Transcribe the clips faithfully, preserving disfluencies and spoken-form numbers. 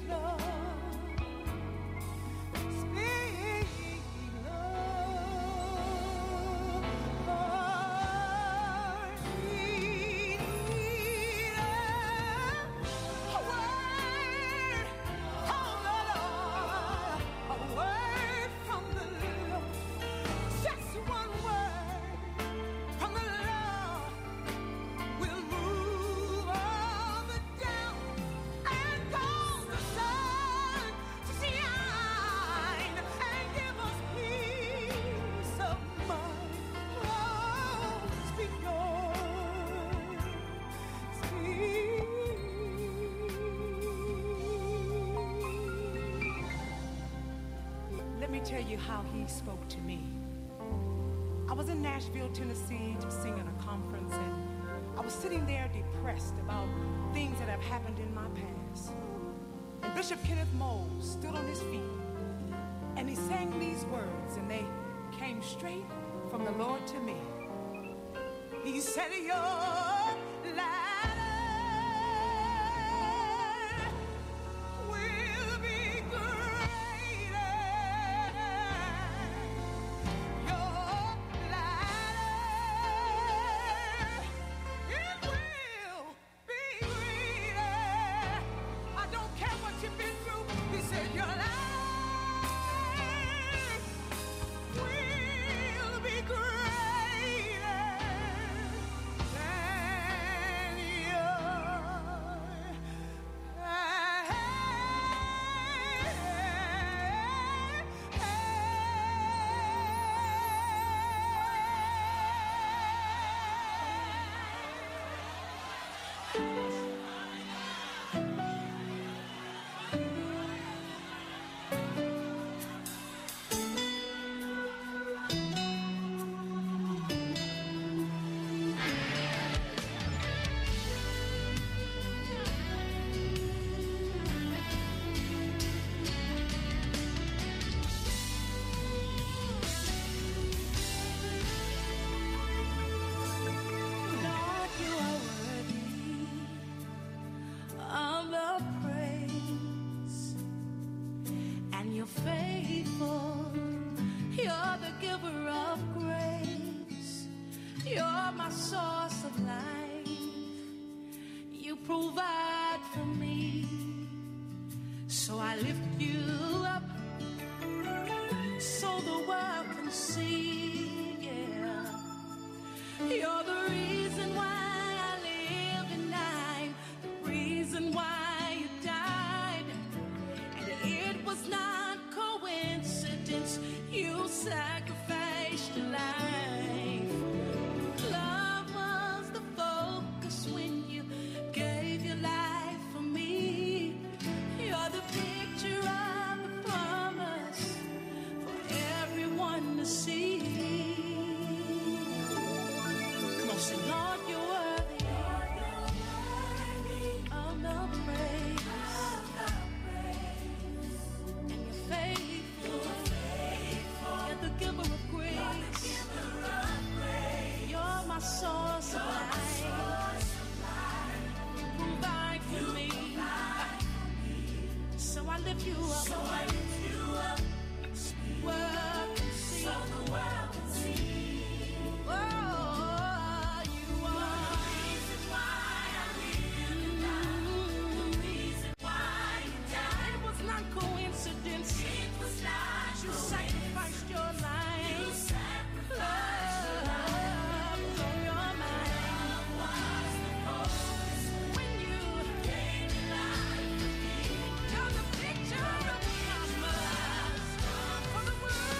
How he spoke to me. I was in Nashville, Tennessee to sing at a conference, and I was sitting there depressed about things that have happened in my past. And Bishop Kenneth Moore stood on his feet and he sang these words, and they came straight from the Lord to me. He said, your life the world.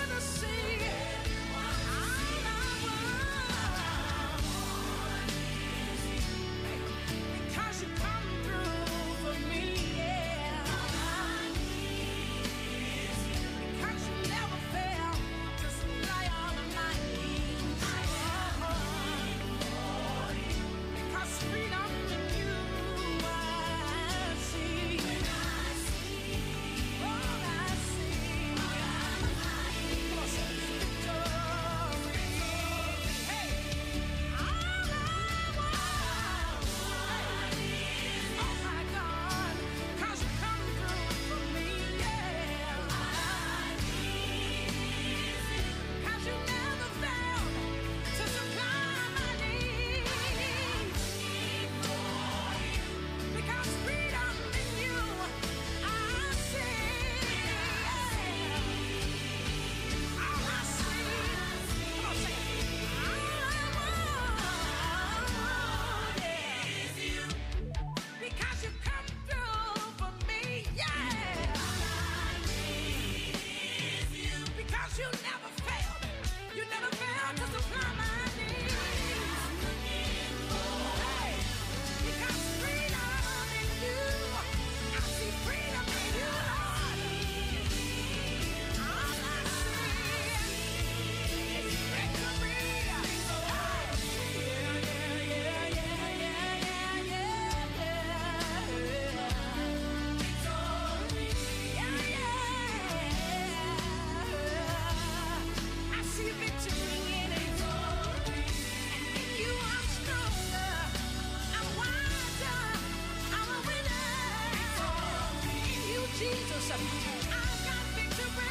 Jesus. I've got victory.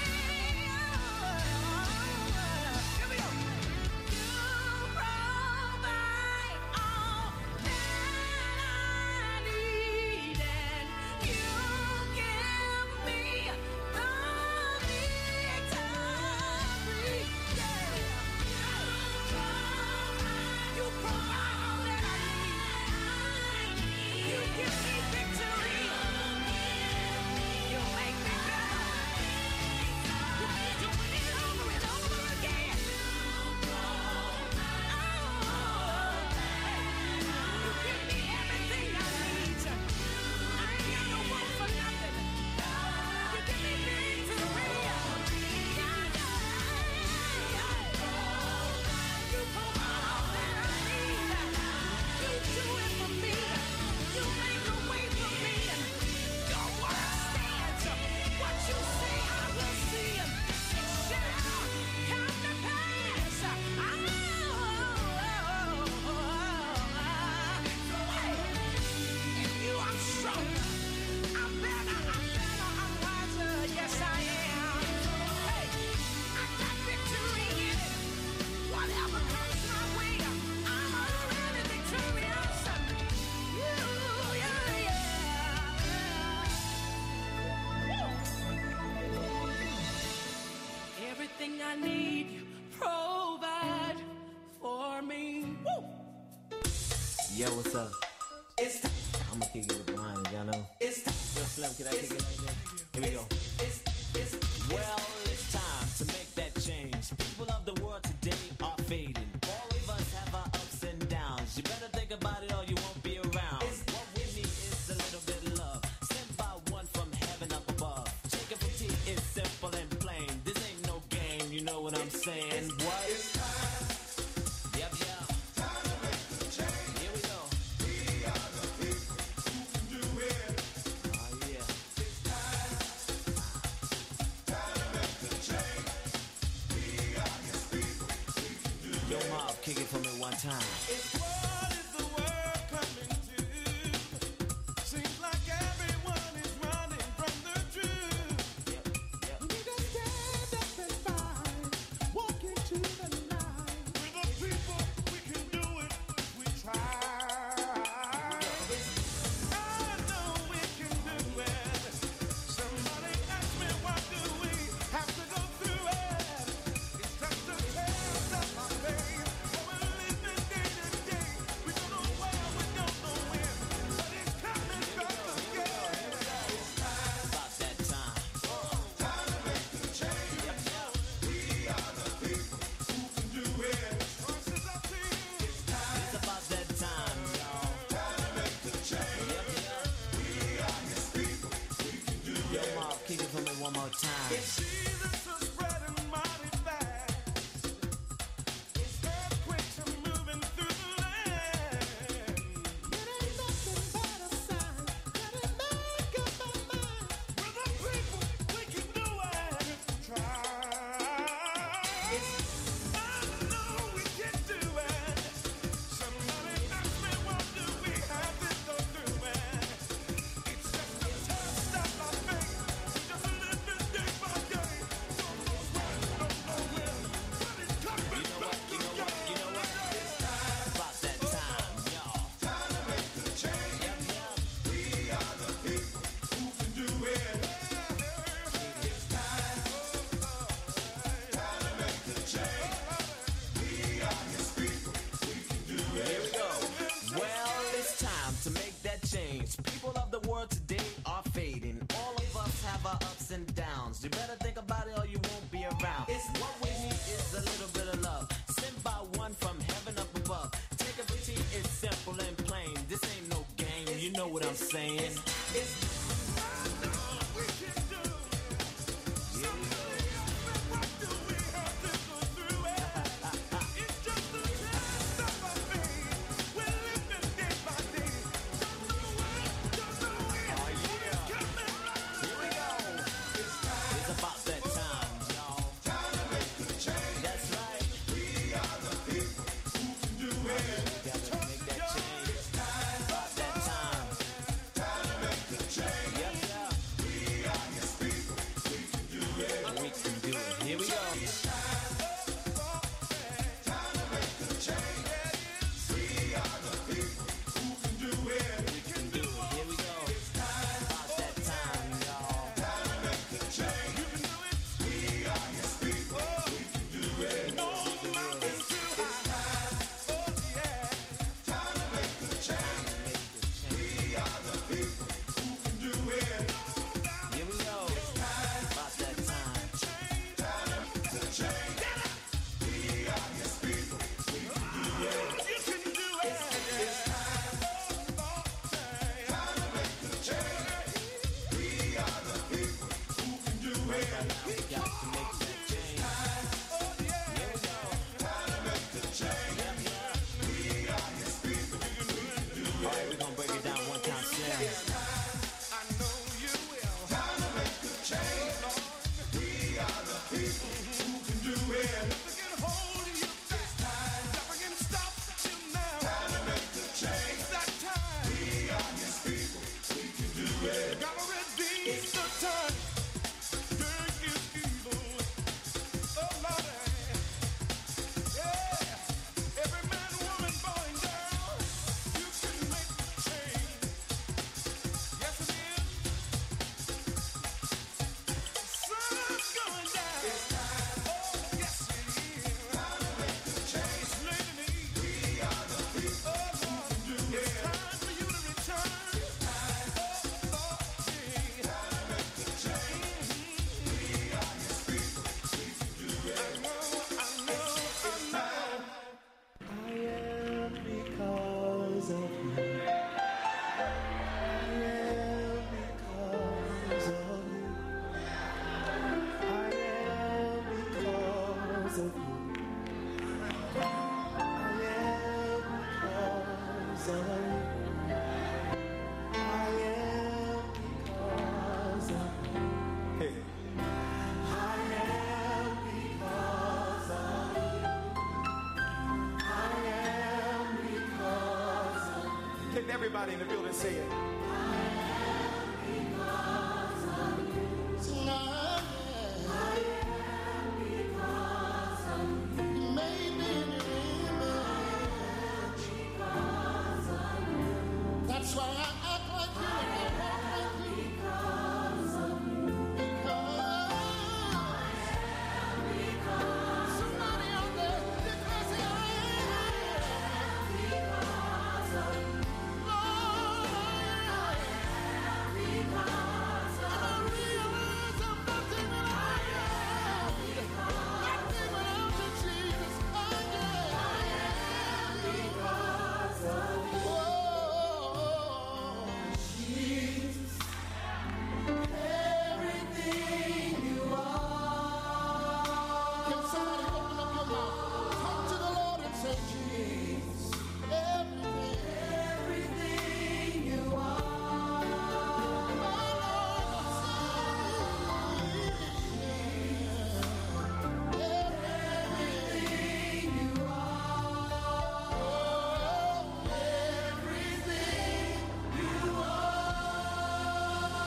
Here we go. You provide all that I need, and you give me the victory. Yeah. You provide all that I need. You give me victory. You make me better. You do it over and over again. Oh, you give me everything I need. I ain't got no want for nothing. You give me victory. Yeah, yeah, yeah. You provide all that I need. You do it for me. You make a way for me. Your word stands. What you say, I will see. It shall come to pass. Oh, hey. In you I'm stronger. I'm better. I'm better. I'm wiser. Yes, I am. Hey, I got victory in it. Whatever comes my way, I'm already victorious. You, yeah, yeah. Everything I need, you provide for me. Woo! Yo, what's up? I'ma kick it with mine, y'all know. Yo, Slim, can I kick it like that? Here we go. Well, it's time to make that change. People of the world today are fading. All of us have our ups and downs. You better think about it or you won't be around. What we need is a little bit of love, sent by one from heaven up above. Chicken for tea is simple and plain. This ain't no game, you know what I'm saying? What? It's time. Yep, yep. Time to make the change. Here we go. We are the people who can do it. Oh, yeah. It's time. Time to make the change. We are his people. We can do it. Yo, Mob, kick it for me one time. It's what is the world coming to? Seems like everyone is running from the truth. Yep, yep. We need to stand up and fight, walk into the light. We're the people, we can do it if we try. I know we can do it. Somebody ask me, why do we have to go through it? It's just a test of our faith. We're living day to day. We don't know where, we don't know when, but it's coming back again. About that time. Time to make the change. We are the people who can do it. Choices are free. It's time. It's about that time, y'all. Time to make the change. Yep, yep. We are his people. We can do Yo, it. Mob, kick it for me one more time. Jesus is spreading mighty fast. It's earthquakes are moving through the land. It ain't nothing but a sign that it make up our mind. We're the people, we can do it if we try. I know we can do it. Somebody ask me, what do we have to go through it? It's just a test of our faith. Just living day by day. Don't know when, don't know when, but it's coming You know what? back You know what? You know what? again. It's time. About that time, y'all. Time to make the change. Yep, yep. We are the people who can do it. It's time. Time to make the change. We are his people. We can do it. Here we go. Well, it's time to make that change. People of the world today are fading. All of us have our ups and downs. You better think about it or you won't be around. It's what we need is a little bit of love, sent by one from heaven up above. Take a tea, it's simple and plain. This ain't no game, you know what I'm saying? I know we can do it. Somebody ask me, what do we have to go through it? It's just a test of our faith. We're living day by day. Don't know when, don't know when, Oh, but yeah. it's coming back. Here we go. It's time. It's about that time, y'all. Time to make the change. That's right. We are the people who can do it. Gotta make that change. It's time. About that time. Time to make the change. right now we got to make that change. Here we go. Yep, yep. All right, we're gonna break it down one time, Slim. I know you will. Time to make the change, Lord. We are the people who can do it. Nothing can hold you back. Nothing can stop you now. Time to make the change. It's that time. We are His people. We can do it. Gotta redeem the time. Doing is evil. Oh Lord. Yeah. Every man, woman, boy, and girl, you can make the change. Yes, it is. Sun's going down. It's time. Oh, yes, it is. Time to make the change. It's late in the evening. We are the people. Oh, Lord. Who can do it. It's time for you to return. It's time. Oh, Lord. Yeah. Time to make the change. We are His people. We can do it. I know, I know, I know. I am because of you. I am because of you. I am because of you. I am because of you. I am because of you. Hey. I am because of you. I am because of you. Can everybody in the building say it?